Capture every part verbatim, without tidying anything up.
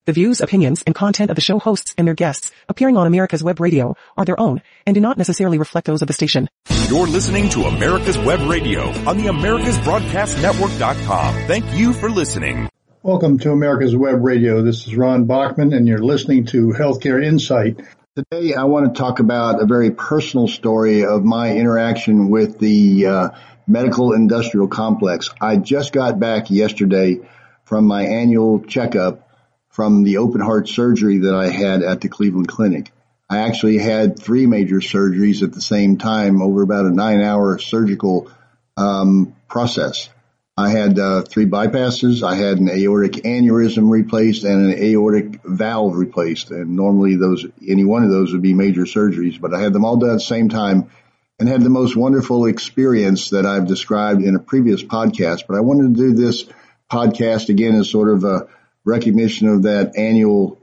The views, opinions, and content of the show hosts and their guests appearing on America's Web Radio are their own and do not necessarily reflect those of the station. You're listening to America's Web Radio on the Americas Broadcast Network dot com. Thank you for listening. Welcome to America's Web Radio. This is Ron Bachman, and you're listening to Healthcare Insight. Today, I want to talk about a very personal story of my interaction with the uh, medical industrial complex. I just got back yesterday from my annual checkup from the open heart surgery that I had at the Cleveland Clinic. I actually had three major surgeries at the same time over about a nine-hour surgical um, process. I had uh, three bypasses. I had an aortic aneurysm replaced and an aortic valve replaced. And normally those, any one of those would be major surgeries, but I had them all done at the same time and had the most wonderful experience that I've described in a previous podcast. But I wanted to do this podcast again as sort of a recognition of that annual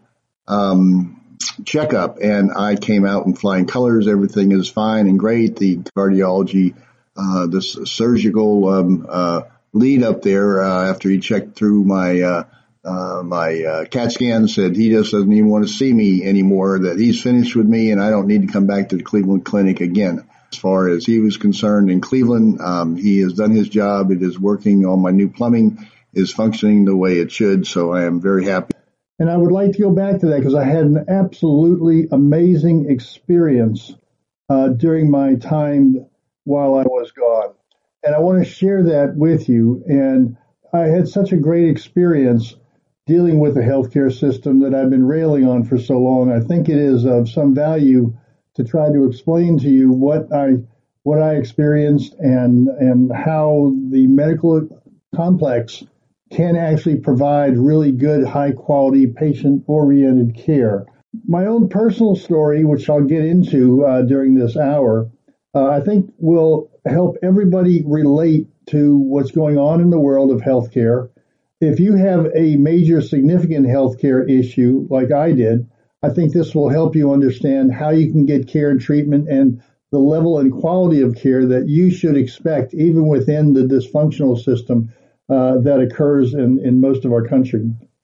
um, checkup. And I came out in flying colors. Everything is fine and great. The cardiology, uh, the surgical um, uh, lead up there, uh, after he checked through my uh, uh, my uh, CAT scan, said he just doesn't even want to see me anymore, that he's finished with me and I don't need to come back to the Cleveland Clinic again. As far as he was concerned in Cleveland, um, he has done his job. It is working on my new plumbing, is functioning the way it should, so I am very happy. And I would like to go back to that because I had an absolutely amazing experience uh, during my time while I was gone. And I want to share that with you. And I had such a great experience dealing with the healthcare system that I've been railing on for so long. I think it is of some value to try to explain to you what I what I experienced and and how the medical complex can actually provide really good, high-quality, patient-oriented care. My own personal story, which I'll get into uh, during this hour, uh, I think will help everybody relate to what's going on in the world of healthcare. If you have a major, significant healthcare issue like I did, I think this will help you understand how you can get care and treatment and the level and quality of care that you should expect even within the dysfunctional system Uh, that occurs in, in most of our country.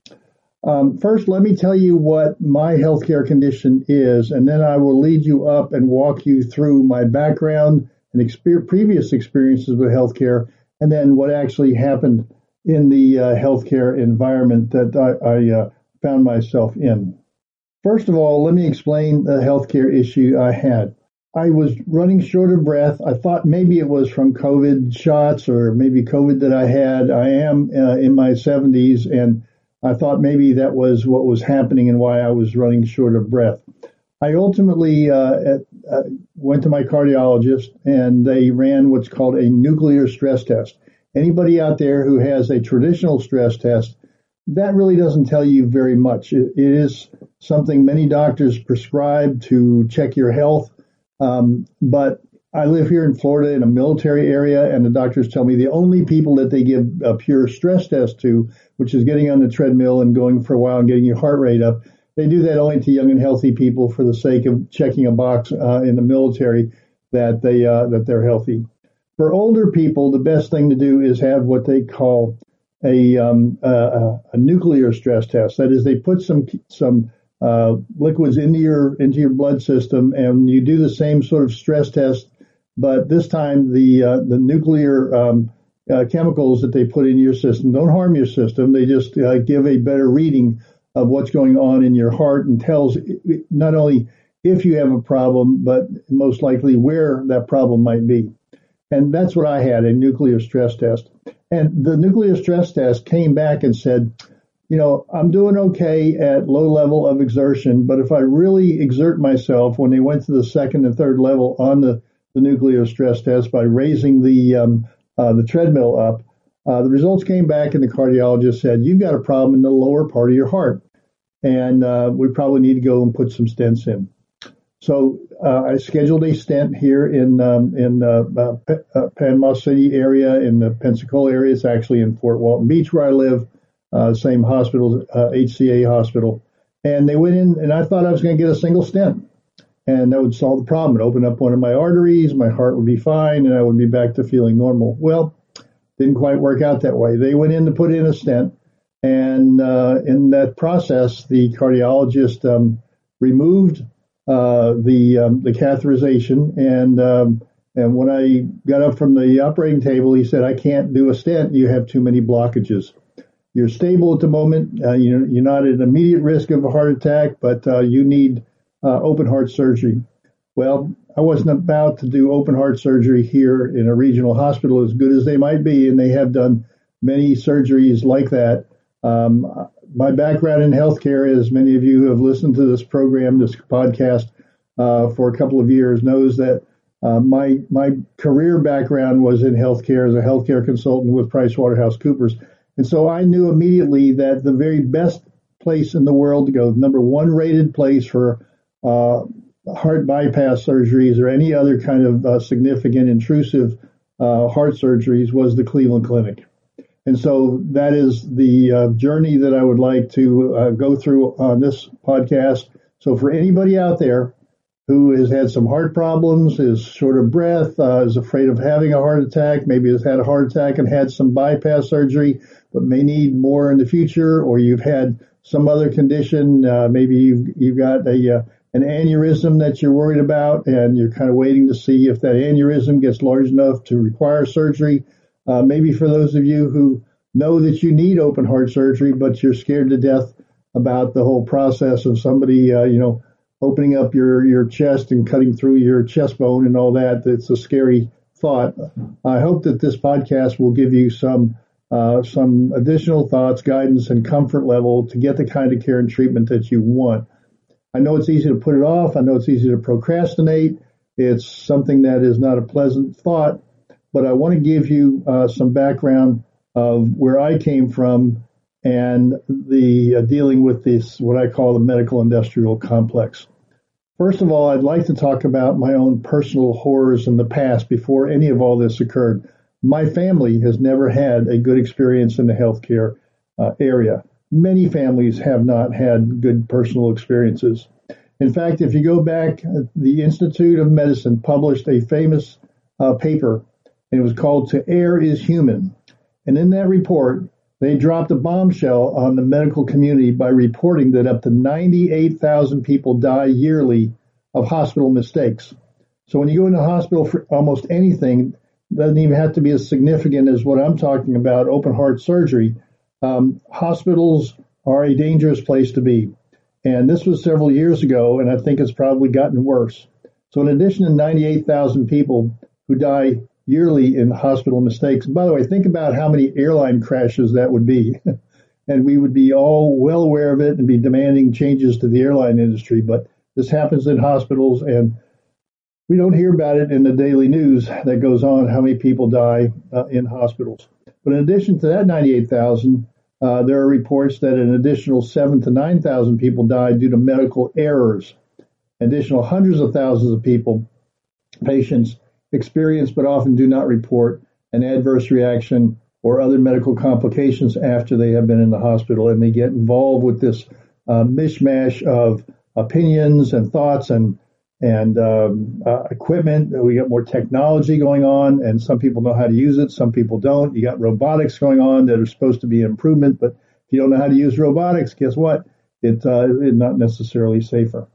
Um, first, let me tell you what my healthcare condition is, and then I will lead you up and walk you through my background and exper- previous experiences with healthcare, and then what actually happened in the uh, healthcare environment that I, I uh, found myself in. First of all, let me explain the healthcare issue I had. I was running short of breath. I thought maybe it was from COVID shots or maybe COVID that I had. I am uh, in my seventies, and I thought maybe that was what was happening and why I was running short of breath. I ultimately uh, at, uh, went to my cardiologist, and they ran what's called a nuclear stress test. Anybody out there who has a traditional stress test, that really doesn't tell you very much. It, it is something many doctors prescribe to check your health. Um, but I live here in Florida in a military area, and the doctors tell me the only people that they give a pure stress test to, which is getting on the treadmill and going for a while and getting your heart rate up, they do that only to young and healthy people for the sake of checking a box uh, in the military that they uh, that they're healthy. For older people, the best thing to do is have what they call a um, a, a nuclear stress test. That is, they put some some Uh, liquids into your into your blood system, and you do the same sort of stress test, but this time the uh, the nuclear um, uh, chemicals that they put in your system don't harm your system. They just uh, give a better reading of what's going on in your heart and tells not only if you have a problem, but most likely where that problem might be. And that's what I had, a nuclear stress test. And the nuclear stress test came back and said, you know, I'm doing okay at low level of exertion, but if I really exert myself, when they went to the second and third level on the, the nuclear stress test by raising the um, uh, the treadmill up, uh, the results came back and the cardiologist said, you've got a problem in the lower part of your heart, and uh, we probably need to go and put some stents in. So uh, I scheduled a stent here in um, in uh, uh, uh, Panama City area, in the Pensacola area. It's actually in Fort Walton Beach where I live. Uh, same hospital, uh, H C A hospital. And they went in, and I thought I was going to get a single stent, and that would solve the problem. It opened up one of my arteries, my heart would be fine, and I would be back to feeling normal. Well, didn't quite work out that way. They went in to put in a stent, And uh, in that process, the cardiologist um, removed uh, the um, the catheterization, and um, and when I got up from the operating table, he said, "I can't do a stent. You have too many blockages. You're stable at the moment. Uh, you're, you're not at immediate risk of a heart attack, but uh, you need uh, open heart surgery." Well, I wasn't about to do open heart surgery here in a regional hospital, as good as they might be, and they have done many surgeries like that. Um, my background in healthcare, as many of you who have listened to this program, this podcast, uh, for a couple of years, knows that uh, my my career background was in healthcare as a healthcare consultant with PricewaterhouseCoopers. And so I knew immediately that the very best place in the world to go, number one rated place for uh, heart bypass surgeries or any other kind of uh, significant intrusive uh, heart surgeries, was the Cleveland Clinic. And so that is the uh, journey that I would like to uh, go through on this podcast. So for anybody out there who has had some heart problems, is short of breath, uh, is afraid of having a heart attack, maybe has had a heart attack and had some bypass surgery, but may need more in the future, or you've had some other condition, uh, maybe you've, you've got a uh, an aneurysm that you're worried about, and you're kind of waiting to see if that aneurysm gets large enough to require surgery. Uh, maybe for those of you who know that you need open heart surgery, but you're scared to death about the whole process of somebody, uh, you know, opening up your, your chest and cutting through your chest bone and all that. It's a scary thought. I hope that this podcast will give you some uh, some additional thoughts, guidance, and comfort level to get the kind of care and treatment that you want. I know it's easy to put it off. I know it's easy to procrastinate. It's something that is not a pleasant thought, but I want to give you uh, some background of where I came from and the uh, dealing with this, what I call the medical industrial complex. First of all, I'd like to talk about my own personal horrors in the past before any of all this occurred. My family has never had a good experience in the healthcare uh, area. Many families have not had good personal experiences. In fact, if you go back, the Institute of Medicine published a famous uh, paper, and it was called "To Err is Human." And in that report, they dropped a bombshell on the medical community by reporting that up to ninety-eight thousand people die yearly of hospital mistakes. So when you go into the hospital for almost anything, it doesn't even have to be as significant as what I'm talking about, open heart surgery. Um, hospitals are a dangerous place to be. And this was several years ago, and I think it's probably gotten worse. So in addition to ninety-eight thousand people who die yearly in hospital mistakes, and by the way, think about how many airline crashes that would be. And we would be all well aware of it and be demanding changes to the airline industry. But this happens in hospitals, and we don't hear about it in the daily news that goes on, how many people die uh, in hospitals. But in addition to that ninety-eight thousand, uh, there are reports that an additional seven to nine thousand people died due to medical errors. Additional hundreds of thousands of people, patients, experience but often do not report an adverse reaction or other medical complications after they have been in the hospital, and they get involved with this uh, mishmash of opinions and thoughts and and um, uh, equipment. We got more technology going on, and some people know how to use it, some people don't. You got robotics going on that are supposed to be an improvement, but if you don't know how to use robotics, guess what? It uh, it's not necessarily safer.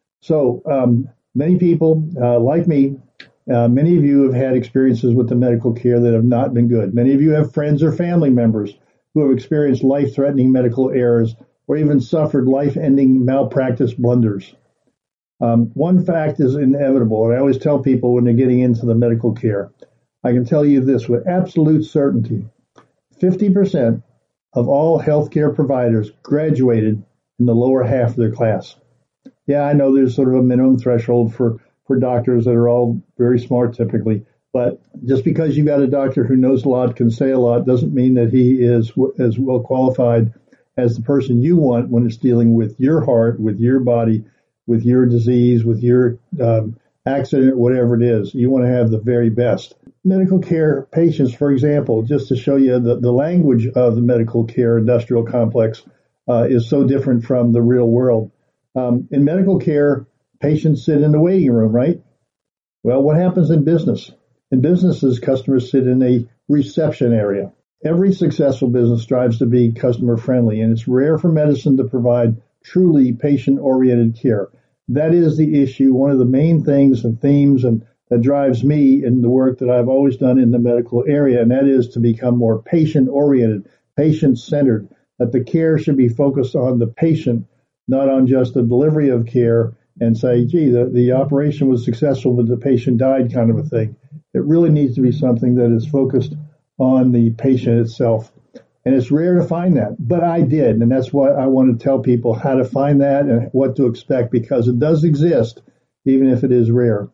So um, many people, uh, like me, uh, many of you have had experiences with the medical care that have not been good. Many of you have friends or family members who have experienced life-threatening medical errors or even suffered life-ending malpractice blunders. Um, one fact is inevitable, and I always tell people when they're getting into the medical care, I can tell you this with absolute certainty. fifty percent of all healthcare providers graduated in the lower half of their class. Yeah, I know there's sort of a minimum threshold for, for doctors that are all very smart typically, but just because you got a doctor who knows a lot, can say a lot, doesn't mean that he is w- as well qualified as the person you want when it's dealing with your heart, with your body, with your disease, with your um, accident, whatever it is. You want to have the very best. Medical care patients, for example, just to show you the, the language of the medical care industrial complex uh, is so different from the real world. Um, in medical care, patients sit in the waiting room, right? Well, what happens in business? In businesses, customers sit in a reception area. every successful business strives to be customer friendly, and it's rare for medicine to provide truly patient-oriented care. That is the issue, one of the main things and themes and that drives me in the work that I've always done in the medical area, and that is to become more patient-oriented, patient-centered, that the care should be focused on the patient, not on just the delivery of care and say, gee, the, the operation was successful, but the patient died kind of a thing. It really needs to be something that is focused on the patient itself. And it's rare to find that, but I did, and that's why I want to tell people how to find that and what to expect, because it does exist, even if it is rare.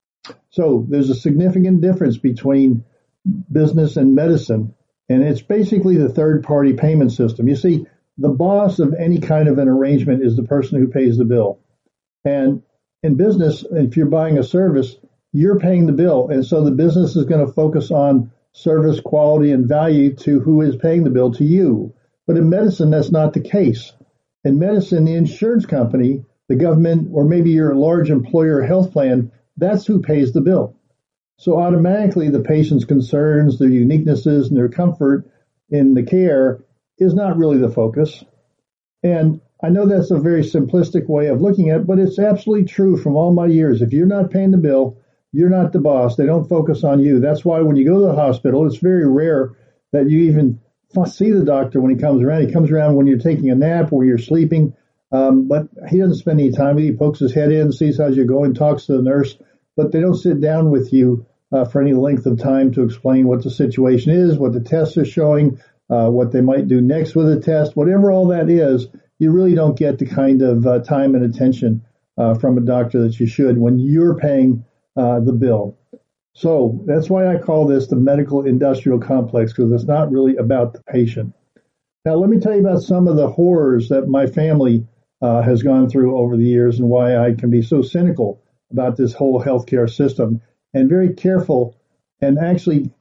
So there's a significant difference between business and medicine, and it's basically the third-party payment system. You see, the boss of any kind of an arrangement is the person who pays the bill. And in business, if you're buying a service, you're paying the bill, and so the business is going to focus on service, quality, and value to who is paying the bill, to you. But in medicine, that's not the case. In medicine, the insurance company, the government, or maybe your large employer health plan, that's who pays the bill. So automatically, the patient's concerns, their uniquenesses, and their comfort in the care is not really the focus. And I know that's a very simplistic way of looking at it, but it's absolutely true from all my years. If you're not paying the bill, you're not the boss. They don't focus on you. That's why when you go to the hospital, it's very rare that you even see the doctor when he comes around. He comes around when you're taking a nap or you're sleeping, um, but he doesn't spend any time with you. He pokes his head in, sees how you're going, talks to the nurse, but they don't sit down with you uh, for any length of time to explain what the situation is, what the tests are showing, uh, what they might do next with the test. Whatever all that is, you really don't get the kind of uh, time and attention uh, from a doctor that you should when you're paying Uh, the bill. So that's why I call this the medical industrial complex, because it's not really about the patient. Now, let me tell you about some of the horrors that my family uh, has gone through over the years and why I can be so cynical about this whole healthcare system, and very careful and actually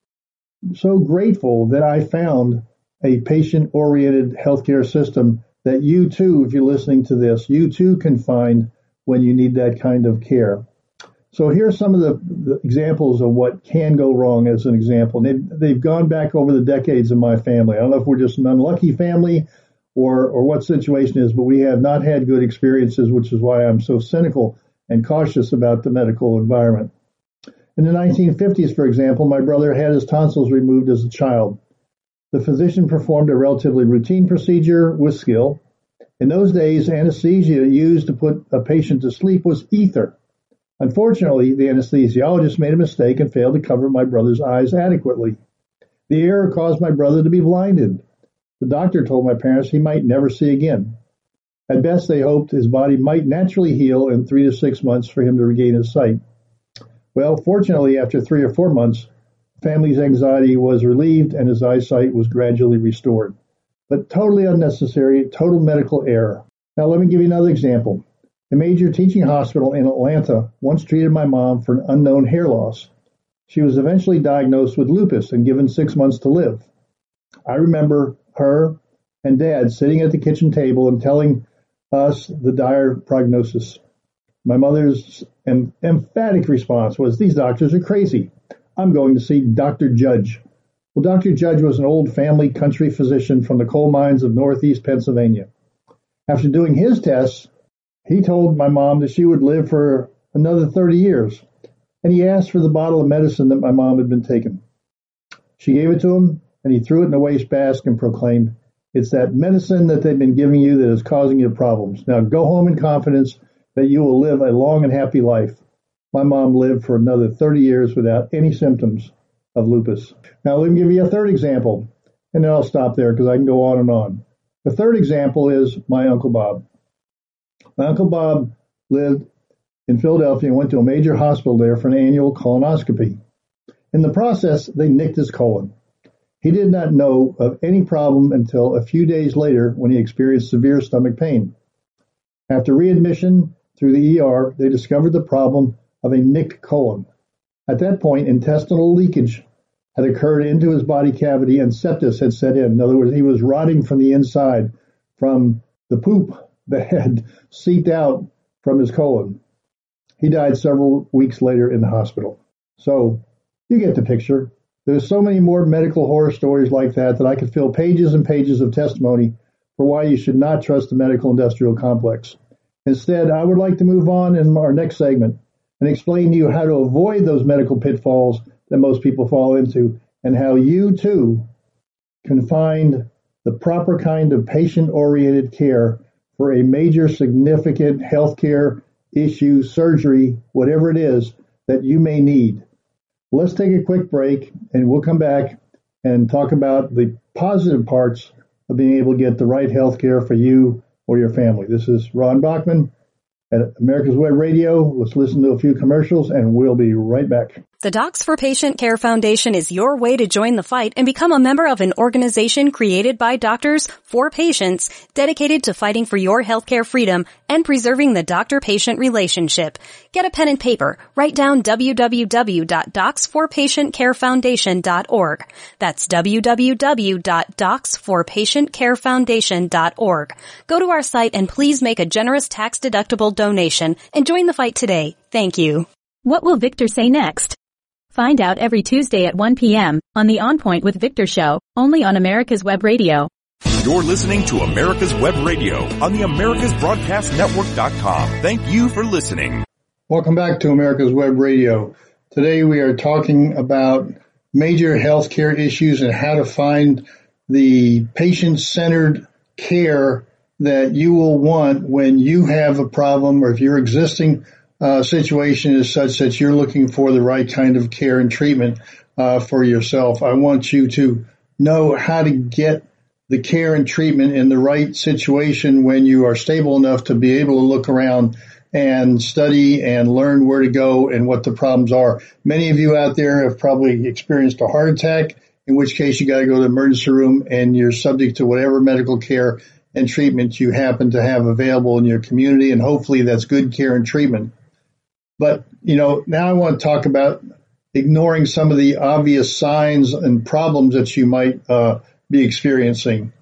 so grateful that I found a patient-oriented healthcare system that you too, if you're listening to this, you too can find when you need that kind of care. So here's some of the, the examples of what can go wrong as an example. They've, they've gone back over the decades in my family. I don't know if we're just an unlucky family or, or what situation is, but we have not had good experiences, which is why I'm so cynical and cautious about the medical environment. In the nineteen fifties, for example, my brother had his tonsils removed as a child. The physician performed a relatively routine procedure with skill. In those days, anesthesia used to put a patient to sleep was ether. Unfortunately, the anesthesiologist made a mistake and failed to cover my brother's eyes adequately. The error caused my brother to be blinded. The doctor told my parents he might never see again. At best, they hoped his body might naturally heal in three to six months for him to regain his sight. Well, fortunately, after three or four months, family's anxiety was relieved and his eyesight was gradually restored. But totally unnecessary, total medical error. Now, let me give you another example. A major teaching hospital in Atlanta once treated my mom for an unknown hair loss. She was eventually diagnosed with lupus and given six months to live. I remember her and Dad sitting at the kitchen table and telling us the dire prognosis. My mother's em- emphatic response was, "These doctors are crazy. I'm going to see Doctor Judge." Well, Doctor Judge was an old family country physician from the coal mines of northeast Pennsylvania. After doing his tests, he told my mom that she would live for another thirty years, and he asked for the bottle of medicine that my mom had been taking. She gave it to him, and he threw it in a wastebasket and proclaimed, "It's that medicine that they've been giving you that is causing you problems. Now go home in confidence that you will live a long and happy life." My mom lived for another thirty years without any symptoms of lupus. Now let me give you a third example, and then I'll stop there because I can go on and on. The third example is my Uncle Bob. My Uncle Bob lived in Philadelphia and went to a major hospital there for an annual colonoscopy. In the process, they nicked his colon. He did not know of any problem until a few days later when he experienced severe stomach pain. After readmission through the E R, they discovered the problem of a nicked colon. At that point, intestinal leakage had occurred into his body cavity and sepsis had set in. In other words, he was rotting from the inside from the poop that had seeped out from his colon. He died several weeks later in the hospital. So you get the picture. There's so many more medical horror stories like that that I could fill pages and pages of testimony for why you should not trust the medical industrial complex. Instead, I would like to move on in our next segment and explain to you how to avoid those medical pitfalls that most people fall into and how you too can find the proper kind of patient-oriented care for a major significant healthcare issue, surgery, whatever it is that you may need. Let's take a quick break and we'll come back and talk about the positive parts of being able to get the right health care for you or your family. This is Ron Bachman at America's Web Radio. Let's listen to a few commercials and we'll be right back. The Docs for Patient Care Foundation is your way to join the fight and become a member of an organization created by doctors for patients dedicated to fighting for your healthcare freedom and preserving the doctor-patient relationship. Get a pen and paper. Write down w w w dot docs for patient care foundation dot org. That's w w w dot docs for patient care foundation dot org. Go to our site and please make a generous tax-deductible donation and join the fight today. Thank you. What will Victor say next? Find out every Tuesday at one p.m. on the On Point with Victor show, only on America's Web Radio. You're listening to America's Web Radio on the Americas Broadcast Network dot com. Thank you for listening. Welcome back to America's Web Radio. Today we are talking about major healthcare issues and how to find the patient-centered care that you will want when you have a problem or if your existing Uh, situation is such that you're looking for the right kind of care and treatment uh, for yourself. I want you to know how to get the care and treatment in the right situation when you are stable enough to be able to look around and study and learn where to go and what the problems are. Many of you out there have probably experienced a heart attack, in which case you got to go to the emergency room and you're subject to whatever medical care and treatment you happen to have available in your community, and hopefully that's good care and treatment. But, you know, now I want to talk about ignoring some of the obvious signs and problems that you might uh, be experiencing.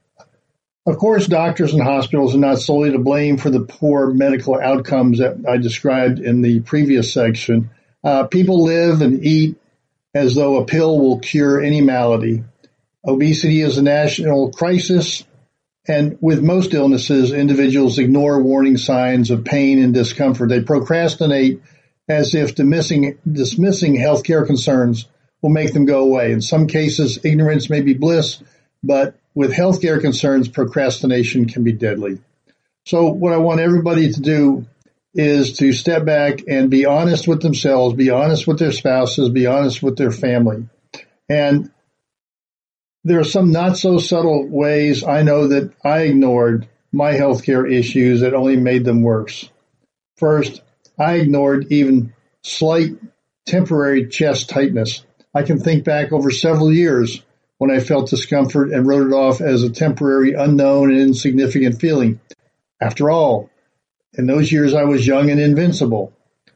Of course, doctors and hospitals are not solely to blame for the poor medical outcomes that I described in the previous section. Uh, people live and eat as though a pill will cure any malady. Obesity is a national crisis. And with most illnesses, individuals ignore warning signs of pain and discomfort. They procrastinate as if dismissing, dismissing healthcare concerns will make them go away. In some cases, ignorance may be bliss, but with healthcare concerns, procrastination can be deadly. So what I want everybody to do is to step back and be honest with themselves, be honest with their spouses, be honest with their family. And there are some not so subtle ways I know that I ignored my healthcare issues that only made them worse. First, I ignored even slight temporary chest tightness. I can think back over several years when I felt discomfort and wrote it off as a temporary, unknown, and insignificant feeling. After all, in those years I was young and invincible.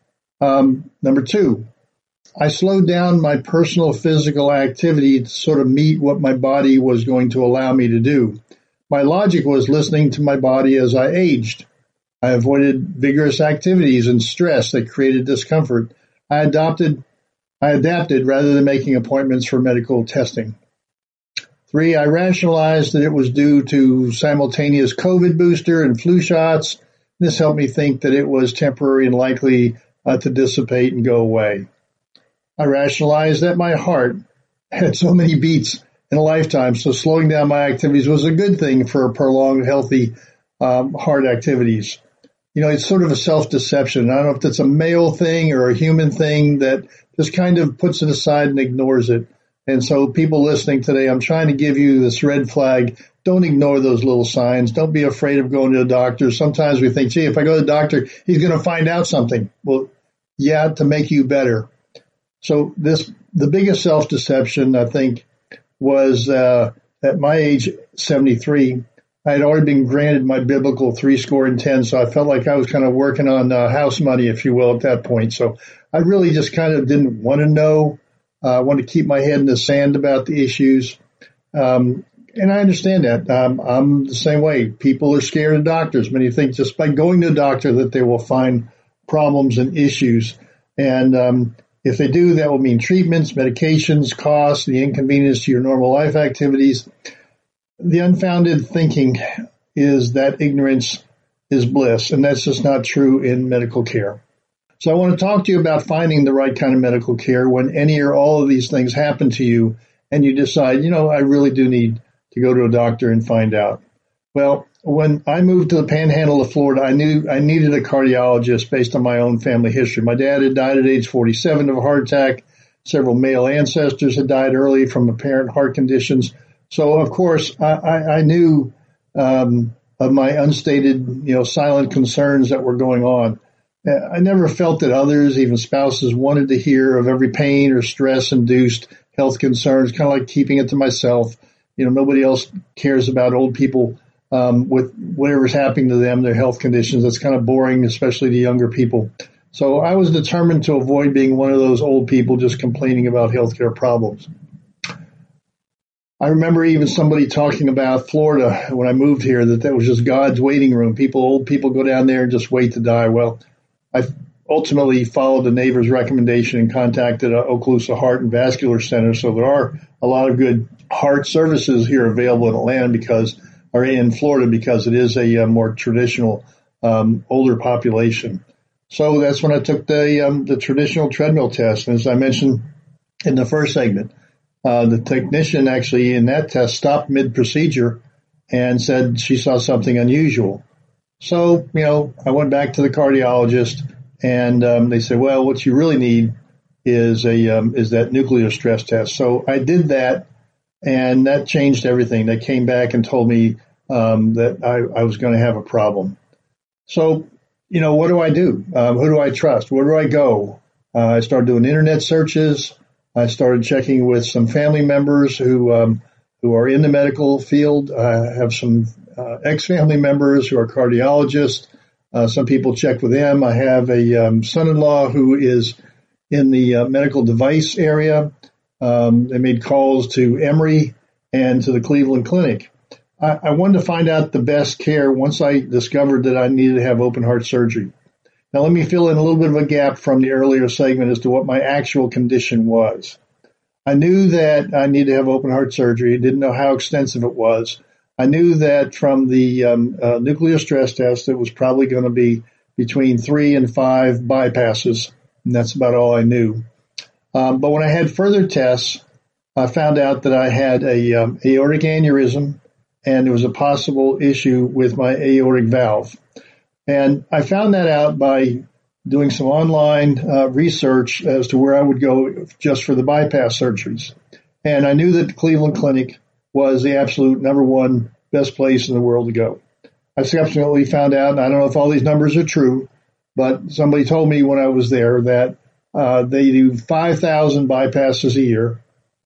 Um, number two, I slowed down my personal physical activity to sort of meet what my body was going to allow me to do. My logic was listening to my body as I aged. I avoided vigorous activities and stress that created discomfort. I adopted, I adapted rather than making appointments for medical testing. Three, I rationalized that it was due to simultaneous COVID booster and flu shots. This helped me think that it was temporary and likely uh, to dissipate and go away. I rationalized that my heart had so many beats in a lifetime, so slowing down my activities was a good thing for prolonged, healthy um, heart activities. You know, it's sort of a self-deception. I don't know if that's a male thing or a human thing that just kind of puts it aside and ignores it. And so people listening today, I'm trying to give you this red flag. Don't ignore those little signs. Don't be afraid of going to a doctor. Sometimes we think, gee, if I go to the doctor, he's going to find out something. Well, yeah, to make you better. So this, the biggest self-deception, I think, was uh, at my age, seventy-three, I had already been granted my biblical three score and ten, so I felt like I was kind of working on uh, house money, if you will, at that point. So I really just kind of didn't want to know. I uh, want to keep my head in the sand about the issues. Um, and I understand that. Um, I'm the same way. People are scared of doctors. Many think just by going to a doctor that they will find problems and issues. And um, If they do, that will mean treatments, medications, costs, the inconvenience to your normal life activities. The unfounded thinking is that ignorance is bliss, and that's just not true in medical care. So I want to talk to you about finding the right kind of medical care when any or all of these things happen to you and you decide, you know, I really do need to go to a doctor and find out. Well, when I moved to the Panhandle of Florida, I knew I needed a cardiologist based on my own family history. My dad had died at age forty-seven of a heart attack. Several male ancestors had died early from apparent heart conditions. So, of course, I, I, I knew um, of my unstated, you know, silent concerns that were going on. I never felt that others, even spouses, wanted to hear of every pain or stress-induced health concerns, kind of like keeping it to myself. You know, nobody else cares about old people um, with whatever's happening to them, their health conditions. That's kind of boring, especially to younger people. So I was determined to avoid being one of those old people just complaining about healthcare problems. I remember even somebody talking about Florida when I moved here, that that was just God's waiting room. People, old people go down there and just wait to die. Well, I ultimately followed the neighbor's recommendation and contacted uh, Okaloosa Heart and Vascular Center. So there are a lot of good heart services here available in Atlanta because, or in Florida, because it is a, a more traditional, um, older population. So that's when I took the um, the traditional treadmill test. And as I mentioned in the first segment, uh, the technician actually in that test stopped mid-procedure and said she saw something unusual. So, you know, I went back to the cardiologist and um, they said, well, what you really need is a um, is that nuclear stress test. So I did that, and that changed everything. They came back and told me um, that I, I was going to have a problem. So, you know, what do I do? Um, who do I trust? Where do I go? Uh, I started doing internet searches. I started checking with some family members who um, who are in the medical field. I have some uh, ex-family members who are cardiologists. Uh, some people check with them. I have a um, son-in-law who is in the uh, medical device area. Um, they made calls to Emory and to the Cleveland Clinic. I, I wanted to find out the best care once I discovered that I needed to have open heart surgery. Now, let me fill in a little bit of a gap from the earlier segment as to what my actual condition was. I knew that I needed to have open heart surgery. I didn't know how extensive it was. I knew that from the um, uh, nuclear stress test, it was probably going to be between three and five bypasses, and that's about all I knew. Um, but when I had further tests, I found out that I had a um, aortic aneurysm, and there was a possible issue with my aortic valve. And I found that out by doing some online uh, research as to where I would go just for the bypass surgeries. And I knew that the Cleveland Clinic was the absolute number one best place in the world to go. I subsequently found out, and I don't know if all these numbers are true, but somebody told me when I was there that uh, they do five thousand bypasses a year,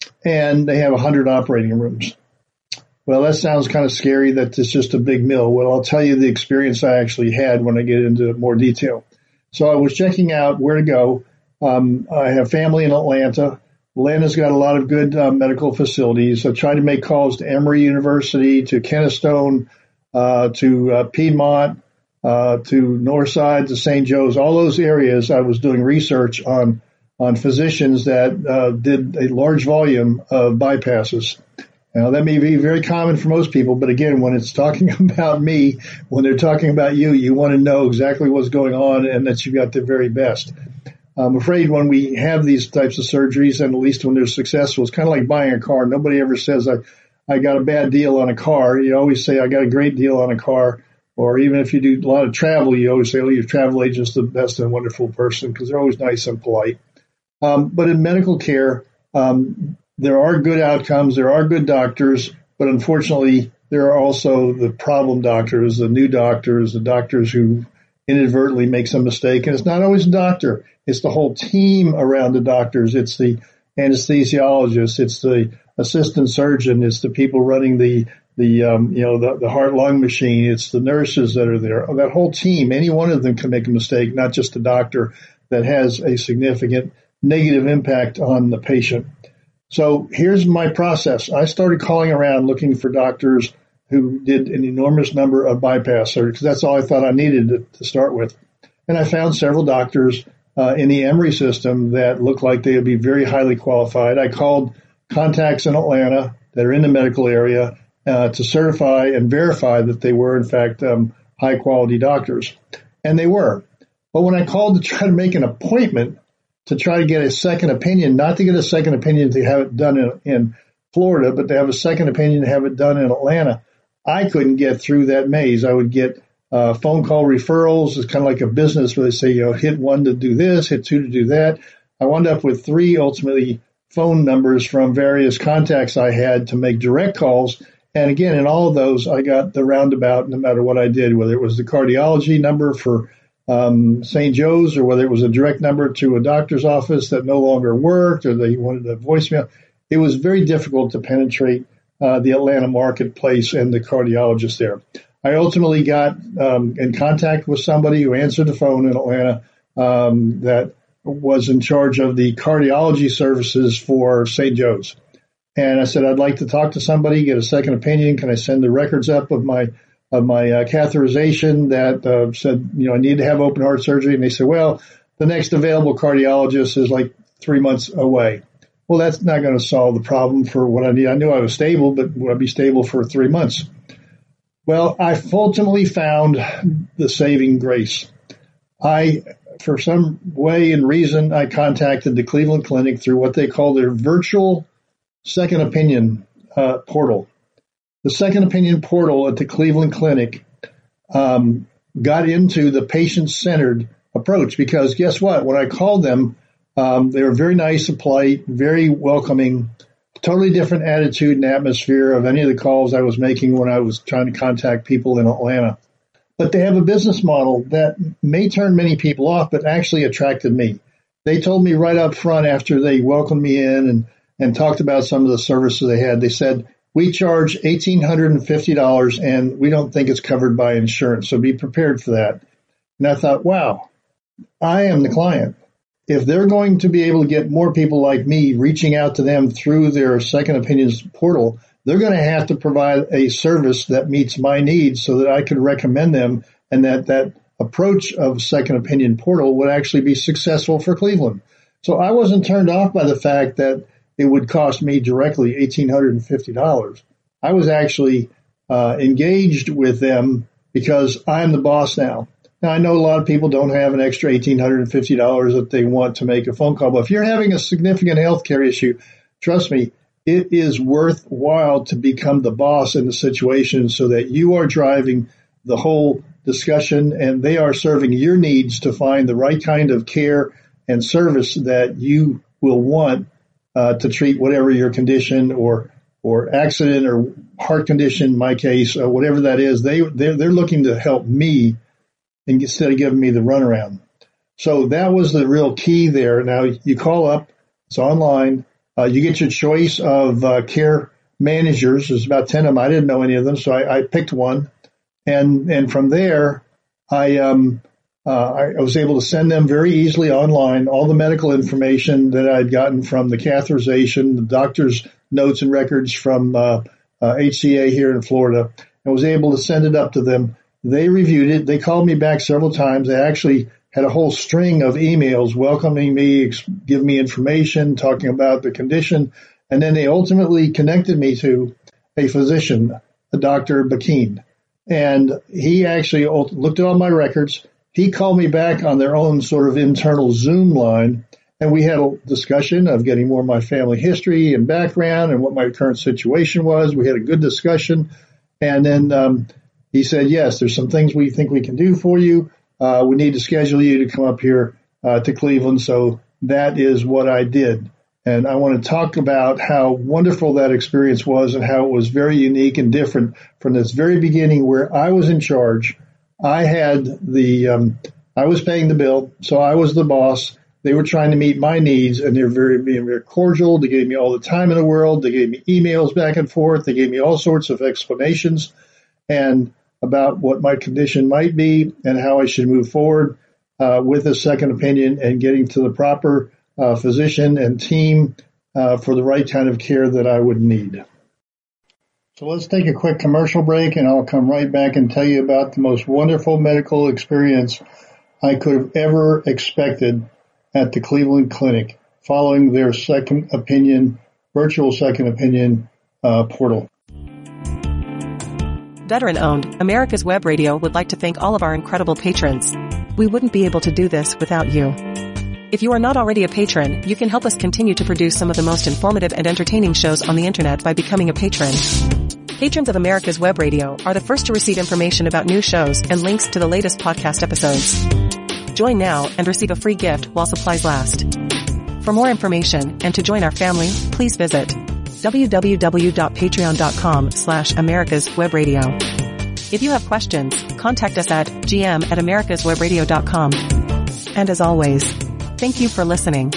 and they have one hundred operating rooms. Well, that sounds kind of scary that it's just a big mill. Well, I'll tell you the experience I actually had when I get into more detail. So I was checking out where to go. Um, I have family in Atlanta. Atlanta's got a lot of good uh, medical facilities. I tried to make calls to Emory University, to Kennestone, uh, to uh, Piedmont, uh, to Northside, to Saint Joe's. All those areas I was doing research on on physicians that uh, did a large volume of bypasses. Now, that may be very common for most people, but again, when it's talking about me, when they're talking about you, you want to know exactly what's going on and that you've got the very best. I'm afraid when we have these types of surgeries, and at least when they're successful, it's kind of like buying a car. Nobody ever says, I, I got a bad deal on a car. You always say, I got a great deal on a car. Or even if you do a lot of travel, you always say, oh, your travel agent's the best and wonderful person, because they're always nice and polite. Um, but in medical care, um, there are good outcomes, there are good doctors, but unfortunately, there are also the problem doctors, the new doctors, the doctors who inadvertently make some mistake. And it's not always a doctor. It's the whole team around the doctors. It's the anesthesiologist. It's the assistant surgeon. It's the people running the, the um, you know, the, the heart-lung machine. It's the nurses that are there. That whole team, any one of them can make a mistake, not just the doctor, that has a significant negative impact on the patient. So here's my process. I started calling around looking for doctors who did an enormous number of bypass surgery, because that's all I thought I needed to, to start with. And I found several doctors uh, in the Emory system that looked like they would be very highly qualified. I called contacts in Atlanta that are in the medical area uh, to certify and verify that they were, in fact, um, high-quality doctors. And they were. But when I called to try to make an appointment to try to get a second opinion, not to get a second opinion to have it done in, in Florida, but to have a second opinion to have it done in Atlanta, I couldn't get through that maze. I would get uh, phone call referrals. It's kind of like a business where they say, you know, hit one to do this, hit two to do that. I wound up with three ultimately phone numbers from various contacts I had to make direct calls. And again, in all of those, I got the roundabout no matter what I did, whether it was the cardiology number for um, Saint Joe's or whether it was a direct number to a doctor's office that no longer worked or they wanted a voicemail. It was very difficult to penetrate uh, the Atlanta marketplace and the cardiologist there. I ultimately got um, in contact with somebody who answered the phone in Atlanta um, that was in charge of the cardiology services for Saint Joe's. And I said, I'd like to talk to somebody, get a second opinion. Can I send the records up of my of my uh, catheterization that uh, said, you know, I need to have open heart surgery? And they said, well, the next available cardiologist is like three months away. Well, that's not going to solve the problem for what I need. I knew I was stable, but would I be stable for three months? Well, I ultimately found the saving grace. I, for some way and reason, I contacted the Cleveland Clinic through what they call their virtual second opinion uh, portal. The second opinion portal at the Cleveland Clinic um, got into the patient-centered approach because guess what? When I called them, um, they were very nice and polite, very welcoming, totally different attitude and atmosphere of any of the calls I was making when I was trying to contact people in Atlanta. But they have a business model that may turn many people off, but actually attracted me. They told me right up front after they welcomed me in and and talked about some of the services they had. They said, we charge one thousand eight hundred fifty dollars and we don't think it's covered by insurance. So be prepared for that. And I thought, wow, I am the client. If they're going to be able to get more people like me reaching out to them through their second opinions portal, they're going to have to provide a service that meets my needs so that I could recommend them and that that approach of second opinion portal would actually be successful for Cleveland. So I wasn't turned off by the fact that it would cost me directly one thousand eight hundred fifty dollars. I was actually uh, engaged with them because I'm the boss now. Now, I know a lot of people don't have an extra one thousand eight hundred fifty dollars that they want to make a phone call, but if you're having a significant healthcare issue, trust me, it is worthwhile to become the boss in the situation so that you are driving the whole discussion and they are serving your needs to find the right kind of care and service that you will want Uh, to treat whatever your condition or or accident or heart condition, in my case, or whatever that is. They they're, they're looking to help me instead of giving me the runaround. So that was the real key there. Now you call up, it's online. Uh, you get your choice of uh, care managers. There's about ten of them. I didn't know any of them, so I, I picked one, and and from there, I um. Uh, I, I was able to send them very easily online all the medical information that I'd gotten from the catheterization, the doctor's notes and records from uh, uh, H C A here in Florida, and was able to send it up to them. They reviewed it. They called me back several times. They actually had a whole string of emails welcoming me, ex- giving me information, talking about the condition, and then they ultimately connected me to a physician, a Doctor Bakeen, and he actually looked at all my records. He called me back on their own sort of internal Zoom line, and we had a discussion of getting more of my family history and background and what my current situation was. We had a good discussion, and then um, he said, yes, there's some things we think we can do for you. Uh, we need to schedule you to come up here uh, to Cleveland, so that is what I did. And I want to talk about how wonderful that experience was and how it was very unique and different from this very beginning where I was in charge. I had the, um, I was paying the bill, so I was the boss. They were trying to meet my needs, and they were very, being very cordial. They gave me all the time in the world. They gave me emails back and forth. They gave me all sorts of explanations and about what my condition might be and how I should move forward uh, with a second opinion and getting to the proper uh, physician and team uh, for the right kind of care that I would need. So let's take a quick commercial break, and I'll come right back and tell you about the most wonderful medical experience I could have ever expected at the Cleveland Clinic following their second opinion, virtual second opinion uh, portal. Veteran-owned, America's Web Radio would like to thank all of our incredible patrons. We wouldn't be able to do this without you. If you are not already a patron, you can help us continue to produce some of the most informative and entertaining shows on the internet by becoming a patron. Patrons of America's Web Radio are the first to receive information about new shows and links to the latest podcast episodes. Join now and receive a free gift while supplies last. For more information and to join our family, please visit www.patreon.com slash America's Web Radio. If you have questions, contact us at gm at americaswebradio dot com. And as always, thank you for listening.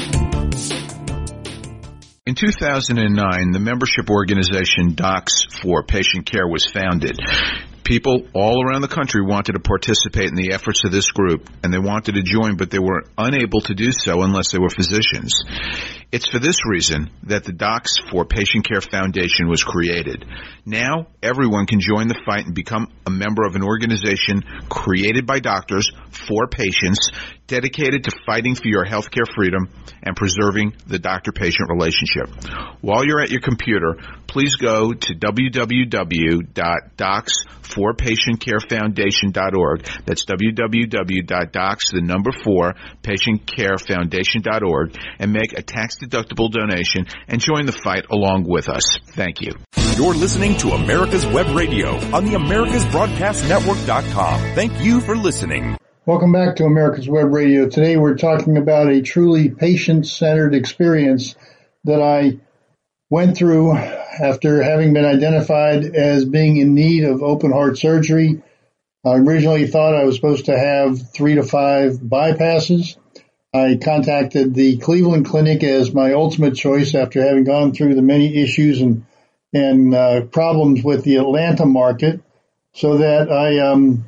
In two thousand nine, the membership organization Docs for Patient Care was founded. People all around the country wanted to participate in the efforts of this group, and they wanted to join, but they were unable to do so unless they were physicians. It's for this reason that the Docs for Patient Care Foundation was created. Now, everyone can join the fight and become a member of an organization created by doctors for patients, dedicated to fighting for your healthcare freedom and preserving the doctor-patient relationship. While you're at your computer, please go to w w w dot docs for patient care foundation dot org. That's w w w dot docs, the number four, patient care foundation dot org, and make a tax-deductible donation and join the fight along with us. Thank you. You're listening to America's Web Radio on the americas broadcast network dot com. Thank you for listening. Welcome back to America's Web Radio. Today we're talking about a truly patient-centered experience that I went through after having been identified as being in need of open heart surgery. I originally thought I was supposed to have three to five bypasses. I contacted the Cleveland Clinic as my ultimate choice after having gone through the many issues and and uh, problems with the Atlanta market, so that I um,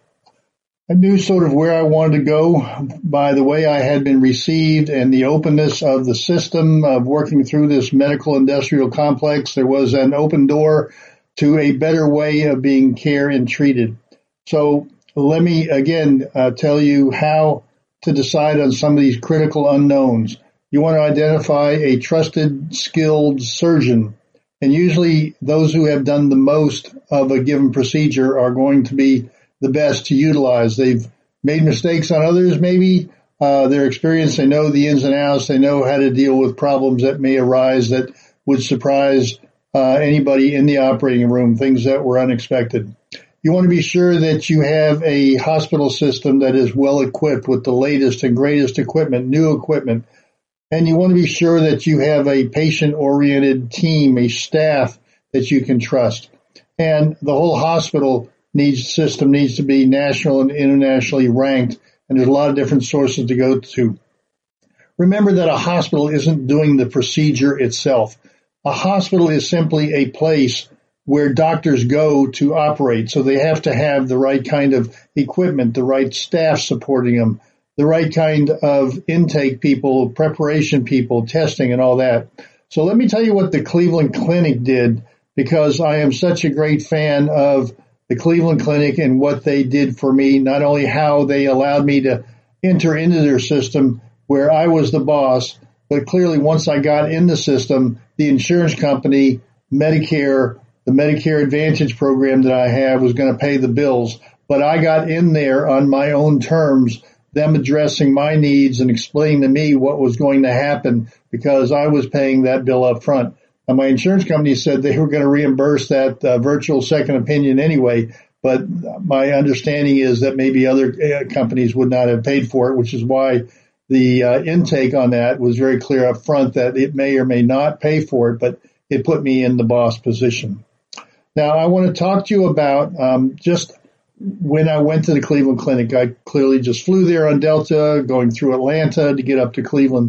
I knew sort of where I wanted to go by the way I had been received and the openness of the system of working through this medical industrial complex. There was an open door to a better way of being cared and treated. So let me again uh, tell you how to decide on some of these critical unknowns. You want to identify a trusted, skilled surgeon. And usually those who have done the most of a given procedure are going to be the best to utilize. They've made mistakes on others, maybe. Uh, their experience, they know the ins and outs. They know how to deal with problems that may arise that would surprise uh, anybody in the operating room, things that were unexpected. You want to be sure that you have a hospital system that is well equipped with the latest and greatest equipment, new equipment. And you want to be sure that you have a patient-oriented team, a staff that you can trust. And the whole hospital needs system needs to be national and internationally ranked, and there's a lot of different sources to go to. Remember that a hospital isn't doing the procedure itself. A hospital is simply a place where doctors go to operate, so they have to have the right kind of equipment, the right staff supporting them, the right kind of intake people, preparation people, testing, and all that. So let me tell you what the Cleveland Clinic did, because I am such a great fan of the Cleveland Clinic and what they did for me, not only how they allowed me to enter into their system where I was the boss, but clearly once I got in the system, the insurance company, Medicare, the Medicare Advantage program that I have was going to pay the bills. But I got in there on my own terms, them addressing my needs and explaining to me what was going to happen because I was paying that bill up front. And my insurance company said they were going to reimburse that uh, virtual second opinion anyway, but my understanding is that maybe other uh, companies would not have paid for it, which is why the uh, intake on that was very clear up front that it may or may not pay for it, but it put me in the boss position. Now, I want to talk to you about um, just when I went to the Cleveland Clinic. I clearly just flew there on Delta, going through Atlanta to get up to Cleveland.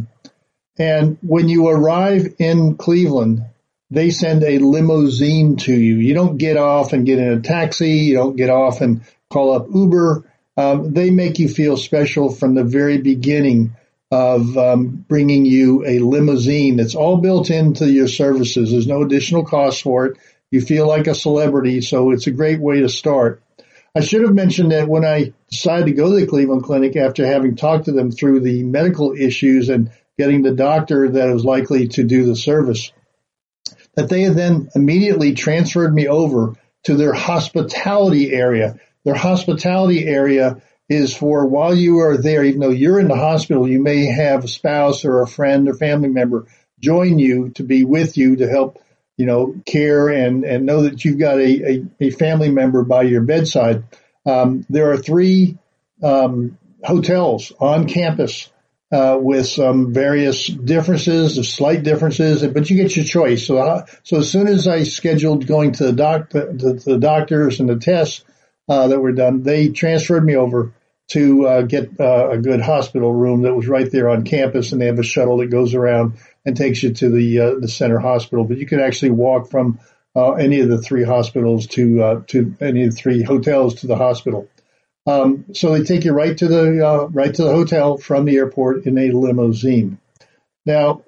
And when you arrive in Cleveland, they send a limousine to you. You don't get off and get in a taxi. You don't get off and call up Uber. Um, they make you feel special from the very beginning of um, bringing you a limousine that's all built into your services. There's no additional cost for it. You feel like a celebrity, so it's a great way to start. I should have mentioned that when I decided to go to the Cleveland Clinic after having talked to them through the medical issues and getting the doctor that was likely to do the service, that they had then immediately transferred me over to their hospitality area. Their hospitality area is for while you are there, even though you're in the hospital, you may have a spouse or a friend or family member join you to be with you to help, you know, care and, and know that you've got a, a, a family member by your bedside. Um, there are three um, hotels on campus uh, with some various differences, slight differences, but you get your choice. So, uh, so as soon as I scheduled going to the doc, to, to the doctors and the tests uh, that were done, they transferred me over to uh, get uh, a good hospital room that was right there on campus, and they have a shuttle that goes around and takes you to the uh, the center hospital. But you can actually walk from uh, any of the three hospitals to uh, to any of the three hotels to the hospital. Um, so they take you right to the uh, right to the hotel from the airport in a limousine. Now,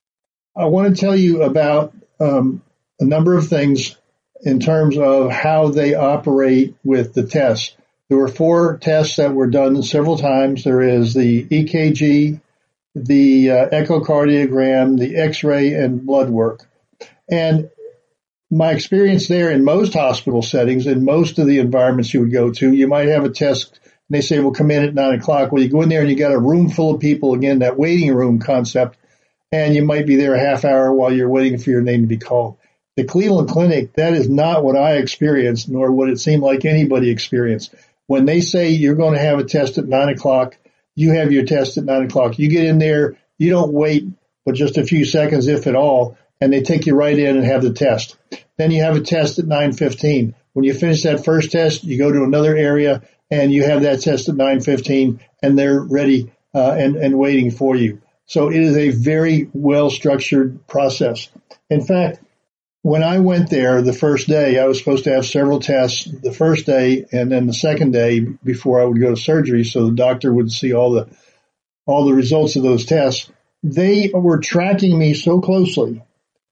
I want to tell you about um, a number of things in terms of how they operate with the tests. There were four tests that were done several times. There is the E K G, the uh, echocardiogram, the X-ray, and blood work. And my experience there in most hospital settings, in most of the environments you would go to, you might have a test, and they say, well, come in at nine o'clock. Well, you go in there and you got a room full of people, again, that waiting room concept, and you might be there a half hour while you're waiting for your name to be called. The Cleveland Clinic, that is not what I experienced, nor would it seem like anybody experienced. When they say you're going to have a test at nine o'clock, you have your test at nine o'clock. You get in there, you don't wait but just a few seconds, if at all, and they take you right in and have the test. Then you have a test at nine fifteen. When you finish that first test, you go to another area and you have that test at nine fifteen, and they're ready uh, and, and waiting for you. So it is a very well-structured process. In fact, when I went there the first day, I was supposed to have several tests the first day and then the second day before I would go to surgery, so the doctor would see all the all the results of those tests. They were tracking me so closely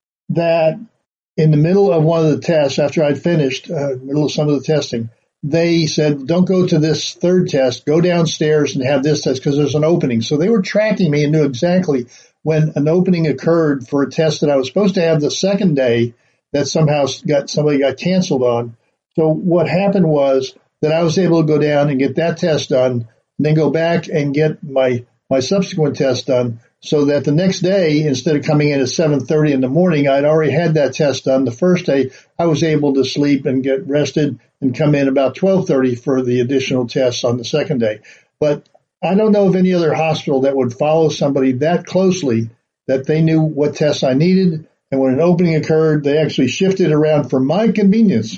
that in the middle of one of the tests, after I'd finished, uh, middle of some of the testing, they said, don't go to this third test, go downstairs and have this test because there's an opening. So they were tracking me and knew exactly when an opening occurred for a test that I was supposed to have the second day that somehow got somebody got canceled on. So what happened was that I was able to go down and get that test done, and then go back and get my my subsequent test done, so that the next day, instead of coming in at seven thirty in the morning, I'd already had that test done. The first day, I was able to sleep and get rested and come in about twelve thirty for the additional tests on the second day. But I don't know of any other hospital that would follow somebody that closely, that they knew what tests I needed. And when an opening occurred, they actually shifted around for my convenience,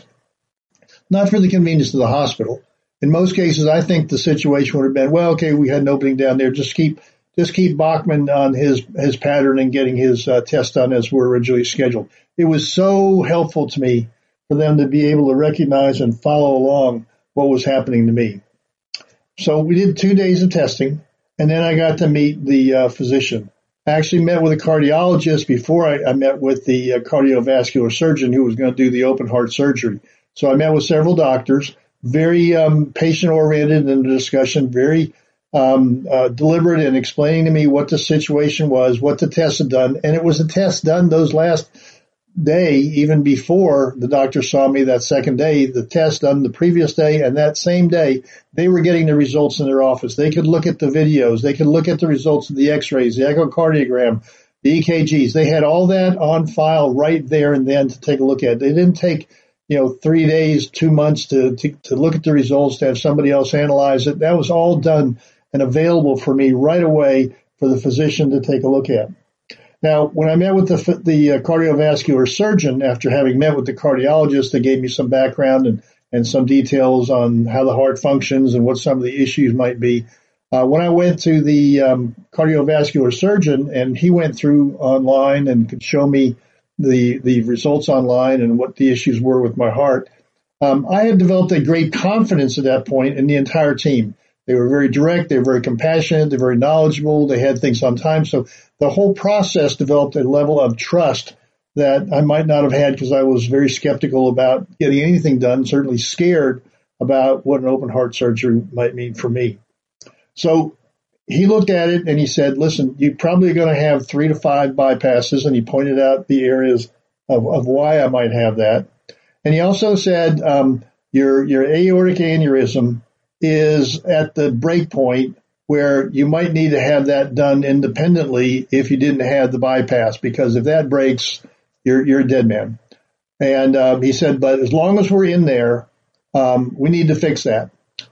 not for the convenience of the hospital. In most cases, I think the situation would have been, well, okay, we had an opening down there. Just keep, just keep Bachman on his, his pattern and getting his uh, test done as were originally scheduled. It was so helpful to me for them to be able to recognize and follow along what was happening to me. So we did two days of testing, and then I got to meet the uh, physician. I actually met with a cardiologist before I, I met with the uh, cardiovascular surgeon who was going to do the open heart surgery. So I met with several doctors, very um, patient-oriented in the discussion, very um, uh, deliberate in explaining to me what the situation was, what the tests had done. And it was a test done those last day, even before the doctor saw me that second day, the test done the previous day, and that same day, they were getting the results in their office. They could look at the videos. They could look at the results of the X-rays, the echocardiogram, the E K Gs. They had all that on file right there and then to take a look at. They didn't take, you know, three days, two months to, to, to look at the results, to have somebody else analyze it. That was all done and available for me right away for the physician to take a look at. Now, when I met with the, the uh, cardiovascular surgeon, after having met with the cardiologist, they gave me some background and, and some details on how the heart functions and what some of the issues might be. Uh, when I went to the um, cardiovascular surgeon, and he went through online and could show me the the results online and what the issues were with my heart, um, I had developed a great confidence at that point in the entire team. They were very direct. They were very compassionate. They're very knowledgeable. They had things on time. So the whole process developed a level of trust that I might not have had because I was very skeptical about getting anything done, certainly scared about what an open heart surgery might mean for me. So he looked at it and he said, listen, you're probably going to have three to five bypasses. And he pointed out the areas of, of why I might have that. And he also said, um, your, your aortic aneurysm is at the break point where you might need to have that done independently if you didn't have the bypass, because if that breaks, you're, you're a dead man. And, um, he said, but as long as we're in there, um, we need to fix that.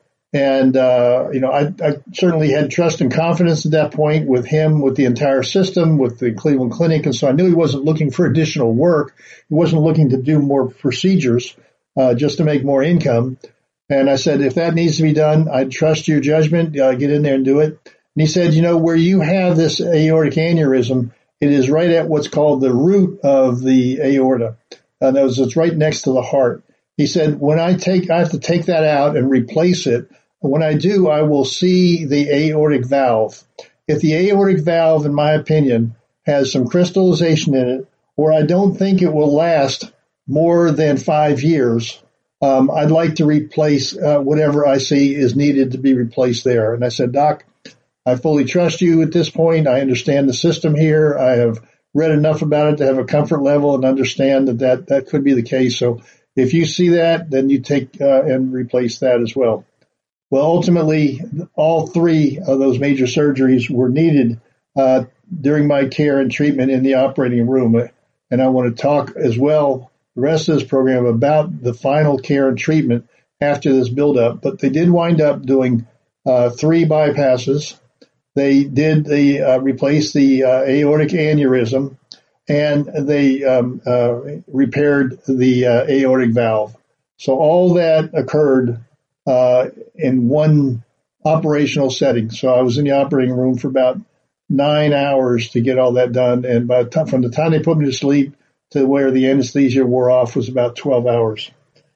And, uh, you know, I, I certainly had trust and confidence at that point with him, with the entire system, with the Cleveland Clinic. And so I knew he wasn't looking for additional work. He wasn't looking to do more procedures, uh, just to make more income. And I said, if that needs to be done, I trust your judgment. Uh, get in there and do it. And he said, you know, where you have this aortic aneurysm, it is right at what's called the root of the aorta. Uh, that was, it's right next to the heart. He said, when I take, I have to take that out and replace it. When I do, I will see the aortic valve. If the aortic valve, in my opinion, has some crystallization in it, or I don't think it will last more than five years, um, I'd like to replace uh, whatever I see is needed to be replaced there. And I said, Doc, I fully trust you at this point. I understand the system here. I have read enough about it to have a comfort level and understand that that, that could be the case. So if you see that, then you take uh, and replace that as well. Well, ultimately, all three of those major surgeries were needed uh, during my care and treatment in the operating room. And I want to talk as well, the rest of this program, about the final care and treatment after this buildup. But they did wind up doing uh, three bypasses. They did the uh, replace the uh, aortic aneurysm, and they um, uh, repaired the uh, aortic valve. So all that occurred Uh, in one operational setting. So I was in the operating room for about nine hours to get all that done. And by the time, from the time they put me to sleep to where the anesthesia wore off was about twelve hours.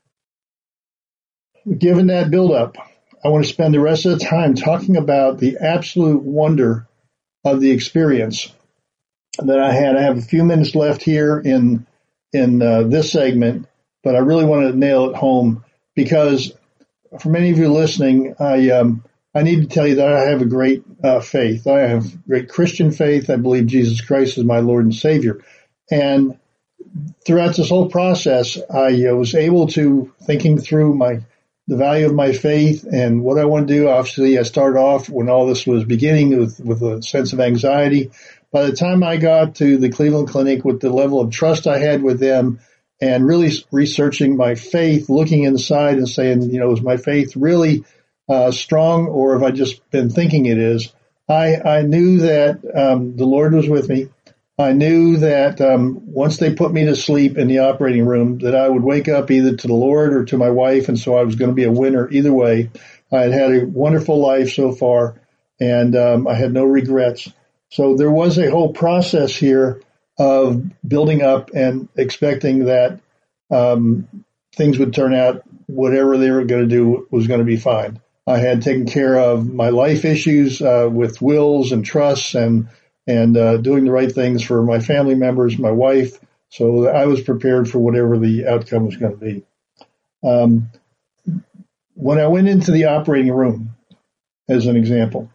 Given that buildup, I want to spend the rest of the time talking about the absolute wonder of the experience that I had. I have a few minutes left here in, in uh, this segment, but I really want to nail it home because for many of you listening, I um, I need to tell you that I have a great uh, faith. I have great Christian faith. I believe Jesus Christ is my Lord and Savior. And throughout this whole process, I uh, was able to, thinking through my the value of my faith and what I want to do. Obviously, I started off when all this was beginning with, with a sense of anxiety. By the time I got to the Cleveland Clinic with the level of trust I had with them, and really researching my faith, looking inside and saying, you know, is my faith really uh, strong, or have I just been thinking it is? I, I knew that um, the Lord was with me. I knew that um, once they put me to sleep in the operating room, that I would wake up either to the Lord or to my wife, and so I was going to be a winner either way. I had had a wonderful life so far, and um, I had no regrets. So there was a whole process here of building up and expecting that um, things would turn out, whatever they were going to do was going to be fine. I had taken care of my life issues uh, with wills and trusts and and uh, doing the right things for my family members, my wife, so I was prepared for whatever the outcome was going to be. Um, when I went into the operating room, as an example,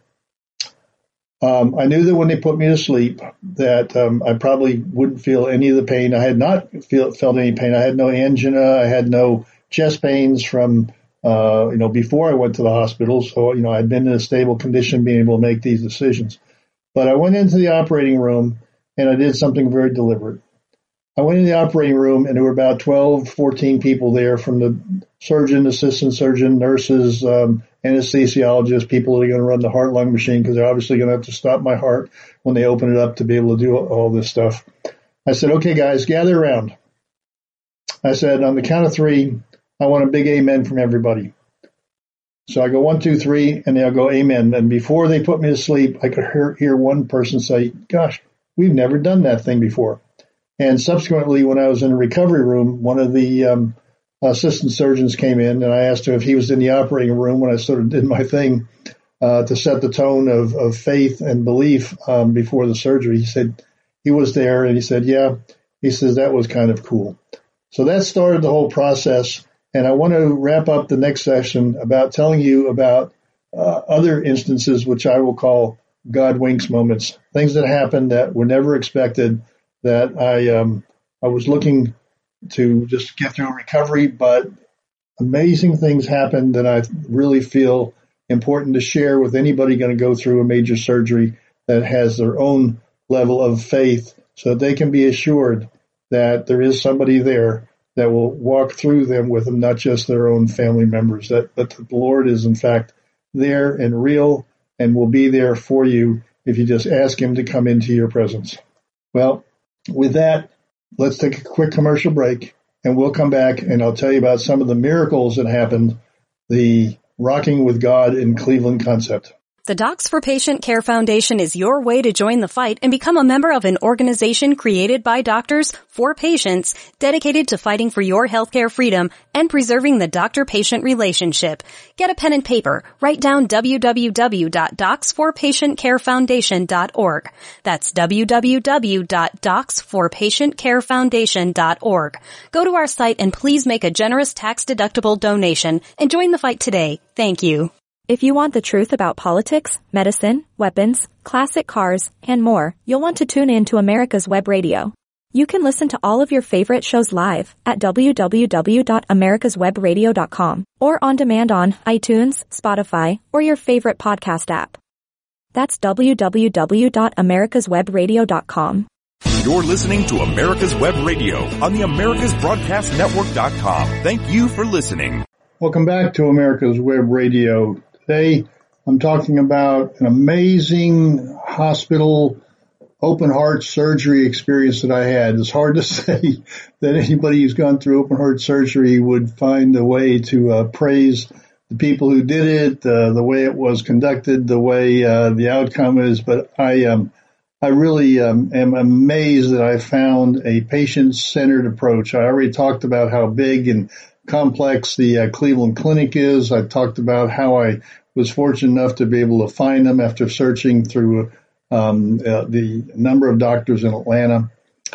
Um, I knew that when they put me to sleep that um, I probably wouldn't feel any of the pain. I had not feel, felt any pain. I had no angina. I had no chest pains from, uh, you know, before I went to the hospital. So, you know, I'd been in a stable condition being able to make these decisions. But I went into the operating room and I did something very deliberate. I went in the operating room and there were about twelve, fourteen people there, from the surgeon, assistant surgeon, nurses, um, anesthesiologists, people that are going to run the heart-lung machine, because they're obviously going to have to stop my heart when they open it up to be able to do all this stuff. I said, okay, guys, gather around. I said, on the count of three, I want a big amen from everybody. So I go one, two, three, and they'll go amen. And before they put me to sleep, I could hear, hear one person say, gosh, we've never done that thing before. And subsequently, when I was in the recovery room, one of the um, assistant surgeons came in, and I asked him if he was in the operating room when I sort of did my thing uh, to set the tone of, of faith and belief um, before the surgery. He said he was there, and he said, yeah. He says that was kind of cool. So that started the whole process. And I want to wrap up the next session about telling you about uh, other instances, which I will call God winks moments, things that happened that were never expected, that I um, I was looking to just get through recovery, but amazing things happened that I really feel important to share with anybody going to go through a major surgery that has their own level of faith, so that they can be assured that there is somebody there that will walk through them with them, not just their own family members, that but the Lord is in fact there and real and will be there for you if you just ask him to come into your presence. Well, with that, let's take a quick commercial break, and we'll come back and I'll tell you about some of the miracles that happened, the Rocking with God in Cleveland concept. The Docs for Patient Care Foundation is your way to join the fight and become a member of an organization created by doctors for patients dedicated to fighting for your healthcare freedom and preserving the doctor-patient relationship. Get a pen and paper. Write down w w w dot docs for patient care foundation dot org. That's w w w dot docs for patient care foundation dot org. Go to our site and please make a generous tax-deductible donation and join the fight today. Thank you. If you want the truth about politics, medicine, weapons, classic cars, and more, you'll want to tune in to America's Web Radio. You can listen to all of your favorite shows live at w w w dot americas web radio dot com or on demand on iTunes, Spotify, or your favorite podcast app. That's w w w dot americas web radio dot com. You're listening to America's Web Radio on the americas broadcast network dot com. Thank you for listening. Welcome back to America's Web Radio. Today, I'm talking about an amazing hospital open heart surgery experience that I had. It's hard to say that anybody who's gone through open heart surgery would find a way to uh, praise the people who did it, uh, the way it was conducted, the way uh, the outcome is. But I, um, I really um, am amazed that I found a patient-centered approach. I already talked about how big and complex the uh, Cleveland Clinic is. I talked about how I was fortunate enough to be able to find them after searching through um, uh, the number of doctors in Atlanta.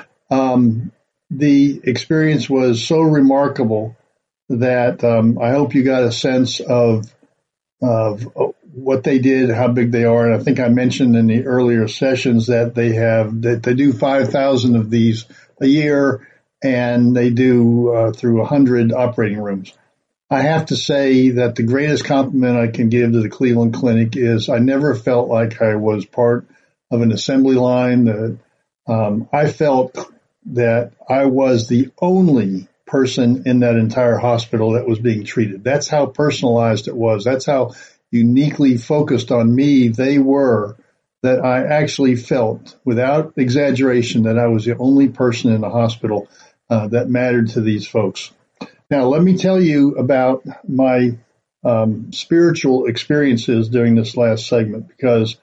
Um, the experience was so remarkable that um, I hope you got a sense of of what they did, how big they are. And I think I mentioned in the earlier sessions that they have that they do five thousand of these a year, and they do uh, through one hundred operating rooms. I have to say that the greatest compliment I can give to the Cleveland Clinic is I never felt like I was part of an assembly line. That, um, I felt that I was the only person in that entire hospital that was being treated. That's how personalized it was. That's how uniquely focused on me they were, that I actually felt, without exaggeration, that I was the only person in the hospital uh, that mattered to these folks. Now, let me tell you about my um, spiritual experiences during this last segment, because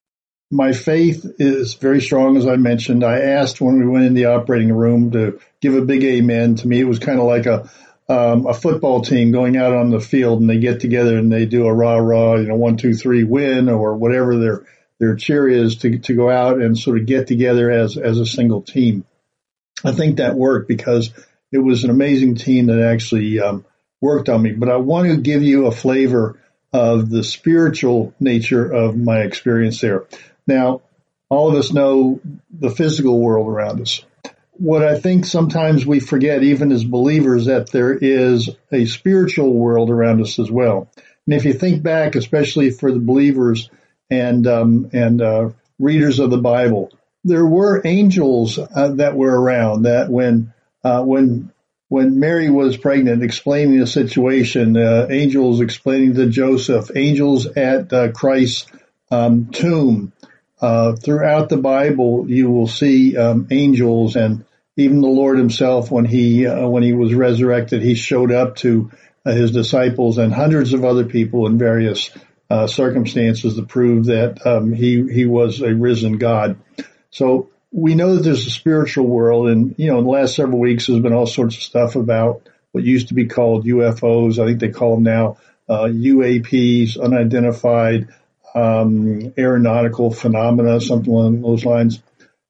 my faith is very strong, as I mentioned. I asked when we went in the operating room to give a big amen. To me, it was kind of like a um, a football team going out on the field, and they get together and they do a rah-rah, you know, one, two, three, win, or whatever their their cheer is to to go out and sort of get together as as a single team. I think that worked because it was an amazing team that actually um, worked on me. But I want to give you a flavor of the spiritual nature of my experience there. Now, all of us know the physical world around us. What I think sometimes we forget, even as believers, that there is a spiritual world around us as well. And if you think back, especially for the believers and um, and uh, readers of the Bible, there were angels uh, that were around. That when uh, when when Mary was pregnant, explaining the situation, uh, angels explaining to Joseph, angels at uh, Christ's um, tomb. Uh, throughout the Bible, you will see um, angels, and even the Lord himself, when he uh, when he was resurrected, he showed up to uh, his disciples and hundreds of other people in various uh, circumstances to prove that um, he he was a risen God. So we know that there's a spiritual world, and you know, in the last several weeks, there's been all sorts of stuff about what used to be called U F Os. I think they call them now uh, U A Ps, unidentified Um, aeronautical phenomena, something along those lines.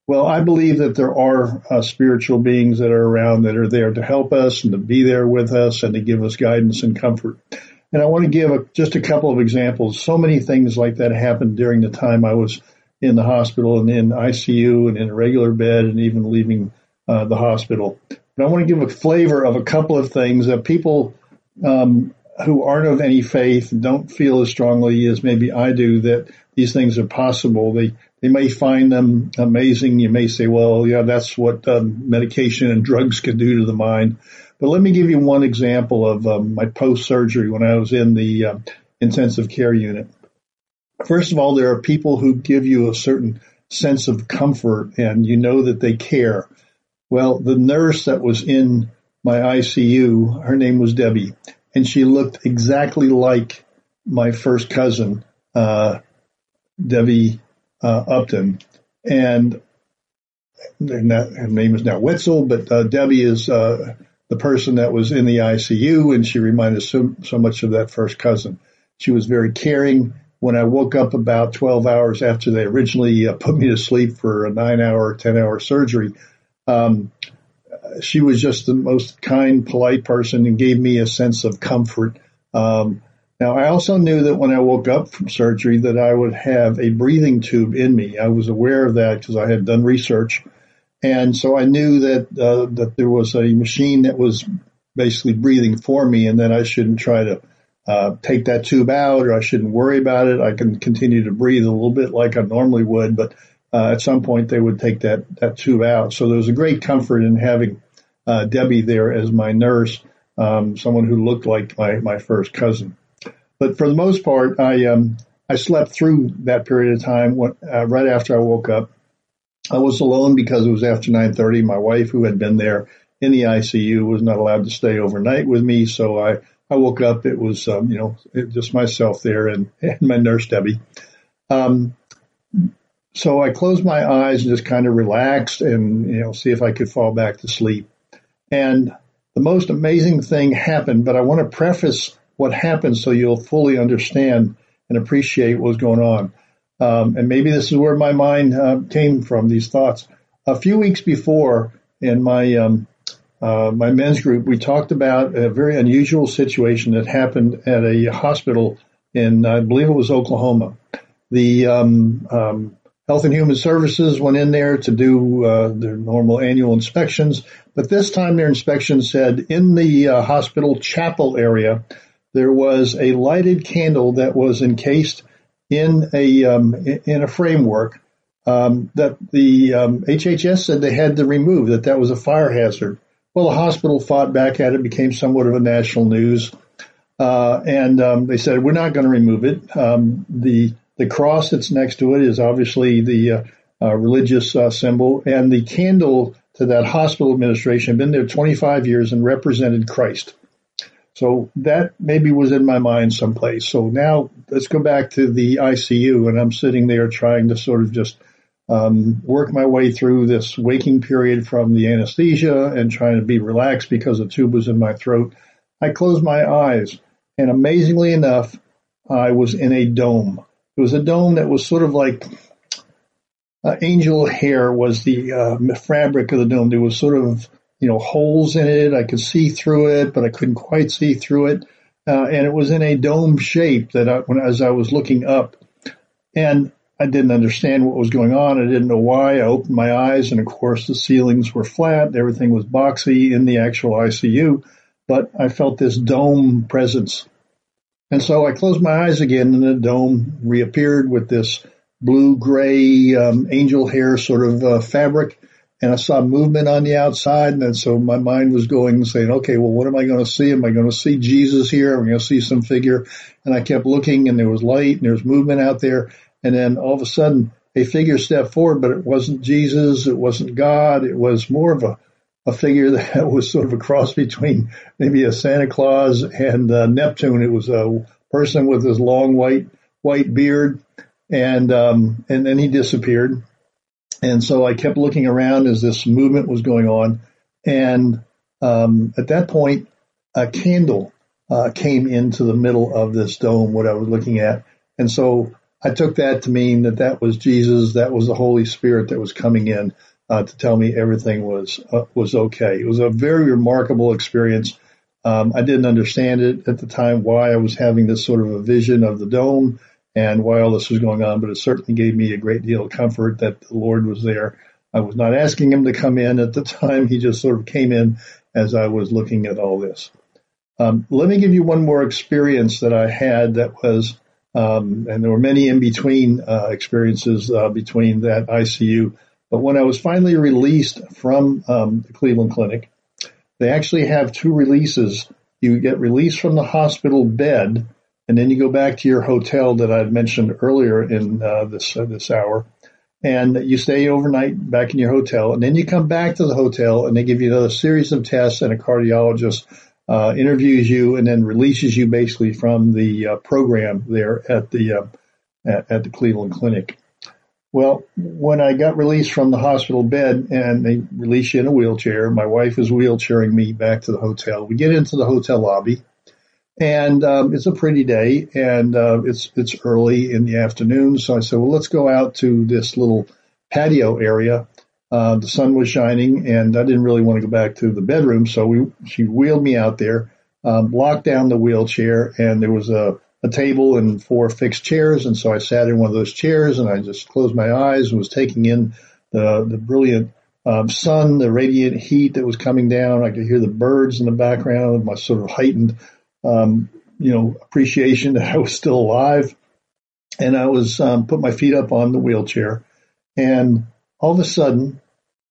Well, I believe that there are uh, spiritual beings that are around that are there to help us and to be there with us and to give us guidance and comfort. And I want to give a, just a couple of examples. So many things like that happened during the time I was in the hospital and in I C U and in a regular bed and even leaving uh, the hospital. But I want to give a flavor of a couple of things that people um, who aren't of any faith don't feel as strongly as maybe I do that these things are possible. They they may find them amazing. You may say, well, yeah, that's what um, medication and drugs can do to the mind. But let me give you one example of um, my post-surgery when I was in the uh, intensive care unit. First of all, there are people who give you a certain sense of comfort and you know that they care. Well, the nurse that was in my I C U, her name was Debbie, and she looked exactly like my first cousin, uh, Debbie uh, Upton. And not, her name is now Wetzel, but uh, Debbie is uh, the person that was in the I C U, and she reminded us so, so much of that first cousin. She was very caring. When I woke up about twelve hours after they originally uh, put me to sleep for a nine-hour, ten-hour surgery, um, she was just the most kind, polite person and gave me a sense of comfort. Um, now, I also knew that when I woke up from surgery that I would have a breathing tube in me. I was aware of that because I had done research. And so I knew that uh, that there was a machine that was basically breathing for me and that I shouldn't try to uh, take that tube out or I shouldn't worry about it. I can continue to breathe a little bit like I normally would, but uh, at some point they would take that, that tube out. So there was a great comfort in having uh, Debbie there as my nurse, um, someone who looked like my, my first cousin. But for the most part, I um, I slept through that period of time when, uh, right after I woke up. I was alone because it was after nine thirty. My wife, who had been there in the I C U, was not allowed to stay overnight with me. So I, I woke up. It was, um, you know, it, just myself there and, and my nurse, Debbie. Um, so I closed my eyes and just kind of relaxed and, you know, see if I could fall back to sleep. And the most amazing thing happened, but I want to preface what happened so you'll fully understand and appreciate what's going on. Um, and maybe this is where my mind uh, came from, these thoughts. A few weeks before, in my um, uh, my men's group, we talked about a very unusual situation that happened at a hospital in, I believe it was Oklahoma. The um, um, Health and Human Services went in there to do uh, their normal annual inspections, but this time their inspection said in the uh, hospital chapel area, there was a lighted candle that was encased in a um, in a framework um, that the um, H H S said they had to remove, that that was a fire hazard. Well, the hospital fought back at it, became somewhat of a national news, uh, and um, they said, we're not going to remove it. Um, the the cross that's next to it is obviously the uh, uh, religious uh, symbol, and the candle to that hospital administration had been there twenty-five years and represented Christ. So that maybe was in my mind someplace. So now let's go back to the I C U, and I'm sitting there trying to sort of just um, work my way through this waking period from the anesthesia and trying to be relaxed because the tube was in my throat. I closed my eyes, and amazingly enough, I was in a dome. It was a dome that was sort of like uh, angel hair was the uh, fabric of the dome. There was sort of you know, holes in it. I could see through it, but I couldn't quite see through it. Uh, and it was in a dome shape that I, when as I was looking up, and I didn't understand what was going on. I didn't know why. I opened my eyes, and of course the ceilings were flat. Everything was boxy in the actual I C U, but I felt this dome presence. And so I closed my eyes again, and the dome reappeared with this blue-gray um, angel hair sort of uh, fabric. And I saw movement on the outside, and then so my mind was going and saying, okay, well, what am I going to see? Am I going to see Jesus here? Am I going to see some figure? And I kept looking, and there was light, and there was movement out there. And then all of a sudden, a figure stepped forward, but it wasn't Jesus. It wasn't God. It was more of a, a figure that was sort of a cross between maybe a Santa Claus and uh, Neptune. It was a person with this long white white beard, and um, and then he disappeared. And so I kept looking around as this movement was going on. And um, at that point, a candle uh, came into the middle of this dome, what I was looking at. And so I took that to mean that that was Jesus, that was the Holy Spirit that was coming in uh, to tell me everything was uh, was okay. It was a very remarkable experience. Um, I didn't understand it at the time, why I was having this sort of a vision of the dome and why all this was going on, but it certainly gave me a great deal of comfort that the Lord was there. I was not asking him to come in at the time. He just sort of came in as I was looking at all this. Um, let me give you one more experience that I had that was, um, and there were many in between uh, experiences uh, between that I C U. But when I was finally released from um, the Cleveland Clinic, they actually have two releases. You get released from the hospital bed, and then you go back to your hotel that I had mentioned earlier in uh, this uh, this hour, and you stay overnight back in your hotel, and then you come back to the hotel, and they give you another series of tests, and a cardiologist uh, interviews you, and then releases you basically from the uh, program there at the uh, at, at the Cleveland Clinic. Well, when I got released from the hospital bed and they release you in a wheelchair, my wife is wheelchairing me back to the hotel. We get into the hotel lobby, and um, it's a pretty day, and uh, it's it's early in the afternoon. So I said, well, let's go out to this little patio area. Uh, the sun was shining, and I didn't really want to go back to the bedroom, so we she wheeled me out there, um, locked down the wheelchair, and there was a a table and four fixed chairs. And so I sat in one of those chairs and I just closed my eyes and was taking in the, the brilliant um, sun, the radiant heat that was coming down. I could hear the birds in the background, my sort of heightened, um, you know, appreciation that I was still alive. And I was, um, put my feet up on the wheelchair, and all of a sudden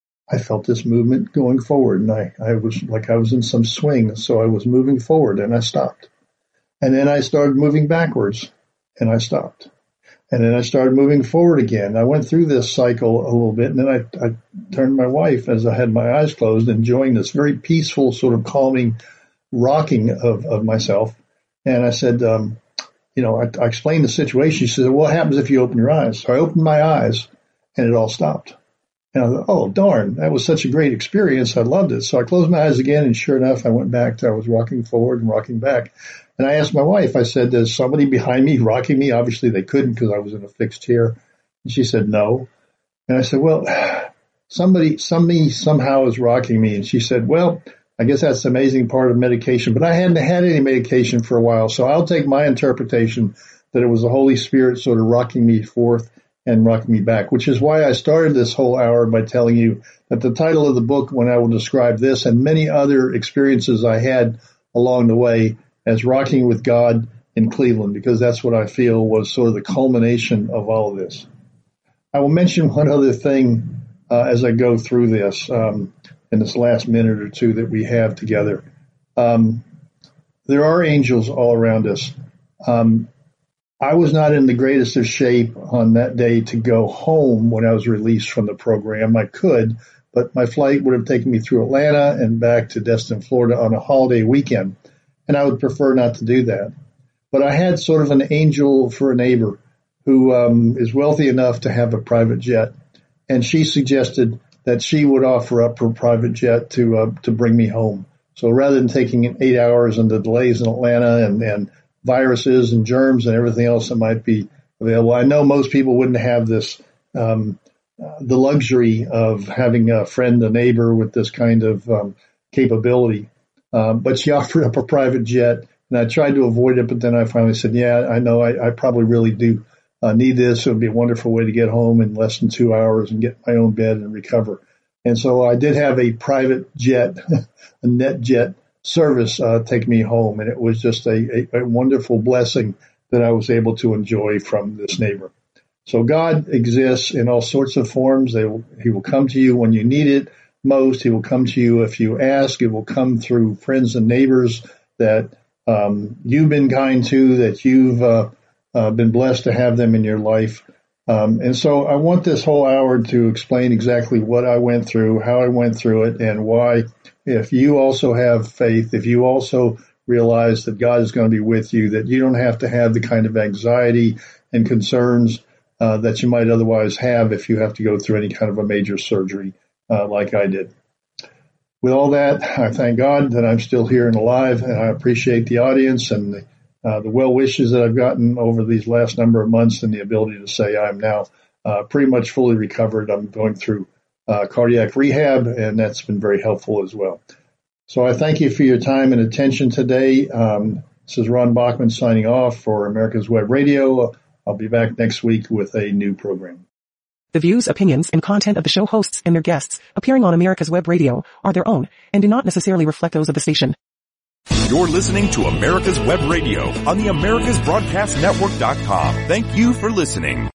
I felt this movement going forward, and I, I was like I was in some swing. So I was moving forward and I stopped. And then I started moving backwards, and I stopped. And then I started moving forward again. I went through this cycle a little bit, and then I, I turned to my wife as I had my eyes closed, enjoying this very peaceful, sort of calming rocking of, of myself. And I said, um, you know, I, I explained the situation. She said, well, what happens if you open your eyes? So I opened my eyes, and it all stopped. And I thought, oh, darn, that was such a great experience. I loved it. So I closed my eyes again, and sure enough, I went back to, I was rocking forward and rocking back. And I asked my wife, I said, there's somebody behind me rocking me? Obviously they couldn't because I was in a fixed chair. And she said, no. And I said, well, somebody, somebody somehow is rocking me. And she said, well, I guess that's the amazing part of medication, but I hadn't had any medication for a while. So I'll take my interpretation that it was the Holy Spirit sort of rocking me forth and rocking me back, which is why I started this whole hour by telling you that the title of the book, when I will describe this and many other experiences I had along the way, as Rocking with God in Cleveland, because that's what I feel was sort of the culmination of all of this. I will mention one other thing uh, as I go through this um, in this last minute or two that we have together. Um, there are angels all around us. Um, I was not in the greatest of shape on that day to go home when I was released from the program. I could, but my flight would have taken me through Atlanta and back to Destin, Florida on a holiday weekend. And I would prefer not to do that. But I had sort of an angel for a neighbor who um, is wealthy enough to have a private jet. And she suggested that she would offer up her private jet to uh, to bring me home. So rather than taking eight hours and the delays in Atlanta and, and viruses and germs and everything else that might be available, I know most people wouldn't have this, um, uh, the luxury of having a friend, a neighbor with this kind of um, capability. Um, but she offered up a private jet, and I tried to avoid it, but then I finally said, yeah, I know I, I probably really do uh, need this. It would be a wonderful way to get home in less than two hours and get my own bed and recover. And so I did have a private jet, a NetJet service uh, take me home, and it was just a, a, a wonderful blessing that I was able to enjoy from this neighbor. So God exists in all sorts of forms. They will, he will come to you when you need it most. He will come to you if you ask. It will come through friends and neighbors that um, you've been kind to, that you've uh, uh, been blessed to have them in your life. Um, and so I want this whole hour to explain exactly what I went through, how I went through it, and why, if you also have faith, if you also realize that God is going to be with you, that you don't have to have the kind of anxiety and concerns uh, that you might otherwise have if you have to go through any kind of a major surgery uh, like I did. With all that, I thank God that I'm still here and alive, and I appreciate the audience and the uh, the well wishes that I've gotten over these last number of months, and the ability to say I'm now uh, pretty much fully recovered. I'm going through uh, cardiac rehab, and that's been very helpful as well. So I thank you for your time and attention today. Um, this is Ron Bachman signing off for America's Web Radio. I'll be back next week with a new program. The views, opinions, and content of the show hosts and their guests appearing on America's Web Radio are their own and do not necessarily reflect those of the station. You're listening to America's Web Radio on the Americas Broadcast Network dot com. Thank you for listening.